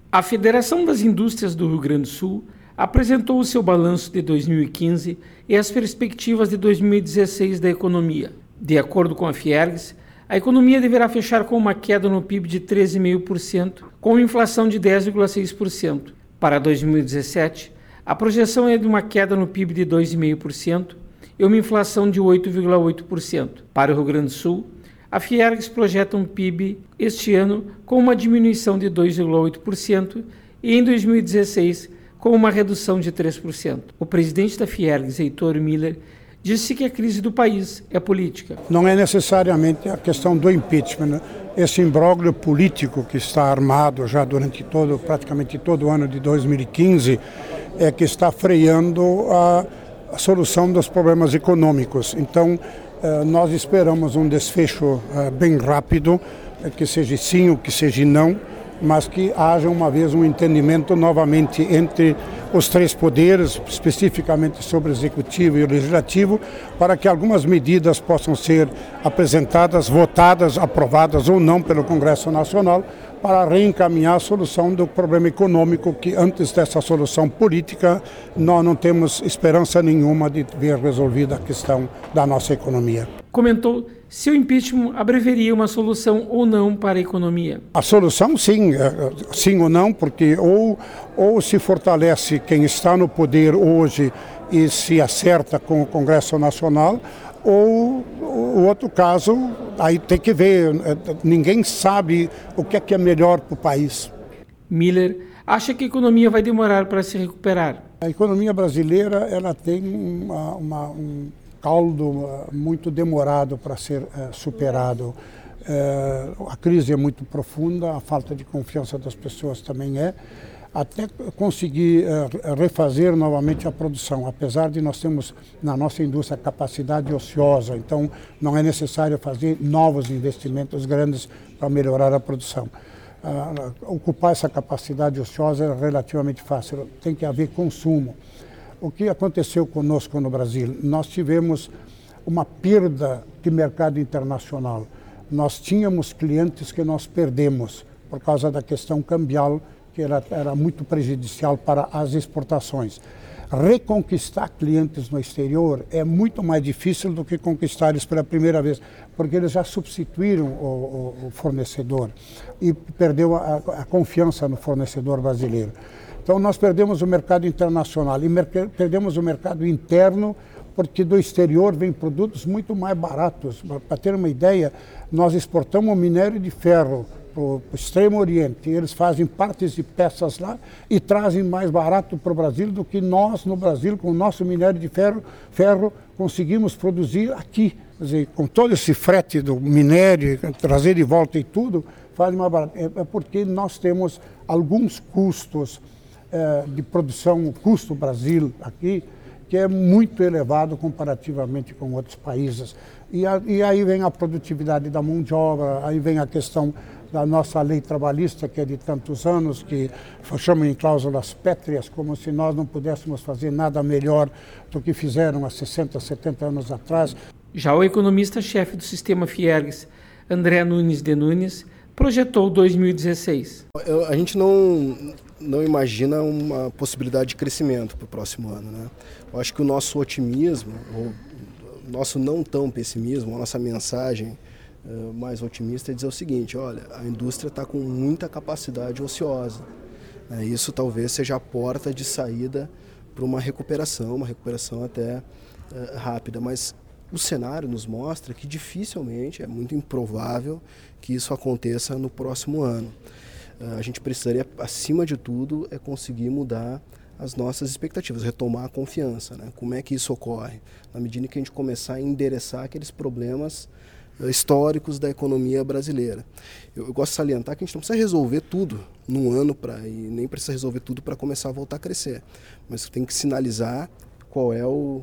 A Federação das Indústrias do Rio Grande do Sul apresentou o seu balanço de 2015 e as perspectivas de 2016 da economia. De acordo com a Fiergs, a economia deverá fechar com uma queda no PIB de 13,5%, com inflação de 10,6%. Para 2017, a projeção é de uma queda no PIB de 2,5% e uma inflação de 8,8%. Para o Rio Grande do Sul, a Fiergs projeta um PIB este ano com uma diminuição de 2,8% e em 2016 com uma redução de 3%. O presidente da Fiergs, Heitor Miller, disse que a crise do país é política. Não é necessariamente a questão do impeachment. Esse imbróglio político que está armado já durante praticamente todo o ano de 2015 é que está freando a solução dos problemas econômicos. Então, nós esperamos um desfecho bem rápido, que seja sim ou que seja não, mas que haja uma vez um entendimento novamente entre os três poderes, especificamente sobre o Executivo e o Legislativo, para que algumas medidas possam ser apresentadas, votadas, aprovadas ou não pelo Congresso Nacional, para reencaminhar a solução do problema econômico, que antes dessa solução política nós não temos esperança nenhuma de ver resolvida a questão da nossa economia. Comentou se o impeachment abreveria uma solução ou não para a economia. A solução sim, sim ou não, porque ou se fortalece quem está no poder hoje e se acerta com o Congresso Nacional, ou o outro caso, aí tem que ver, ninguém sabe o que é melhor para o país. Miller acha que a economia vai demorar para se recuperar. A economia brasileira ela tem um caldo muito demorado para ser superado. A crise é muito profunda, a falta de confiança das pessoas também é. Até conseguir refazer novamente a produção, apesar de nós termos na nossa indústria capacidade ociosa, então não é necessário fazer novos investimentos grandes para melhorar a produção. Ocupar essa capacidade ociosa é relativamente fácil, tem que haver consumo. O que aconteceu conosco no Brasil? Nós tivemos uma perda de mercado internacional. Nós tínhamos clientes que nós perdemos por causa da questão cambial, que era muito prejudicial para as exportações. Reconquistar clientes no exterior é muito mais difícil do que conquistar eles pela primeira vez, porque eles já substituíram o fornecedor e perdeu a confiança no fornecedor brasileiro. Então nós perdemos o mercado internacional e perdemos o mercado interno, porque do exterior vêm produtos muito mais baratos. Para ter uma ideia, nós exportamos minério de ferro para o Extremo Oriente, eles fazem partes e peças lá e trazem mais barato para o Brasil do que nós no Brasil, com o nosso minério de ferro conseguimos produzir aqui. Quer dizer, com todo esse frete do minério, trazer de volta e tudo, faz mais barato. É porque nós temos alguns custos de produção, o custo Brasil aqui, que é muito elevado comparativamente com outros países. E aí vem a produtividade da mão de obra, aí vem a questão da nossa lei trabalhista, que é de tantos anos, que chamam em cláusulas pétreas, como se nós não pudéssemos fazer nada melhor do que fizeram há 60, 70 anos atrás. Já o economista-chefe do sistema Fiergs, André Nunes de Nunes, projetou 2016. A gente não imagina uma possibilidade de crescimento para o próximo ano, né? Eu acho que o nosso otimismo, o nosso não tão pessimismo, a nossa mensagem mais otimista é dizer o seguinte: olha, a indústria está com muita capacidade ociosa. Isso talvez seja a porta de saída para uma recuperação até rápida, mas o cenário nos mostra que dificilmente, é muito improvável que isso aconteça no próximo ano. A gente precisaria, acima de tudo, conseguir mudar as nossas expectativas, retomar a confiança, né? Como é que isso ocorre? Na medida que a gente começar a endereçar aqueles problemas históricos da economia brasileira. Eu gosto de salientar que a gente não precisa resolver tudo num ano e nem precisa resolver tudo para começar a voltar a crescer, mas tem que sinalizar qual é o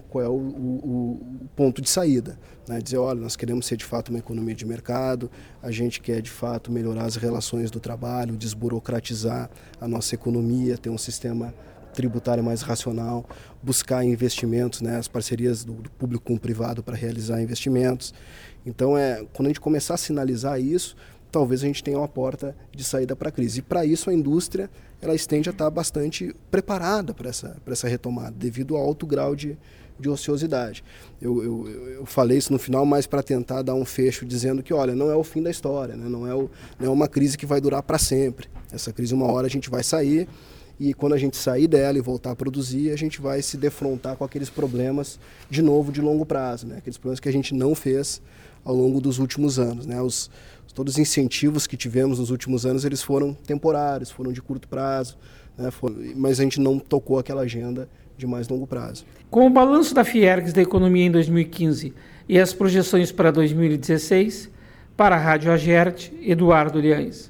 ponto de saída, né? Dizer, olha, nós queremos ser de fato uma economia de mercado, a gente quer de fato melhorar as relações do trabalho, desburocratizar a nossa economia, ter um sistema tributário mais racional, buscar investimentos, né, as parcerias do público com o privado para realizar investimentos. Então, quando a gente começar a sinalizar isso, talvez a gente tenha uma porta de saída para a crise. E para isso a indústria ela tende a estar bastante preparada para essa retomada, devido ao alto grau de ociosidade. Eu falei isso no final, mas para tentar dar um fecho dizendo que, olha, não é o fim da história, né? Não é uma crise que vai durar para sempre. Essa crise, uma hora a gente vai sair, e quando a gente sair dela e voltar a produzir, a gente vai se defrontar com aqueles problemas de novo de longo prazo, né? Aqueles problemas que a gente não fez ao longo dos últimos anos, né? Todos os incentivos que tivemos nos últimos anos, eles foram temporários, foram de curto prazo, né? Mas a gente não tocou aquela agenda de mais longo prazo. Com o balanço da Fiergs da economia em 2015 e as projeções para 2016, para a Rádio Agerte, Eduardo Liães.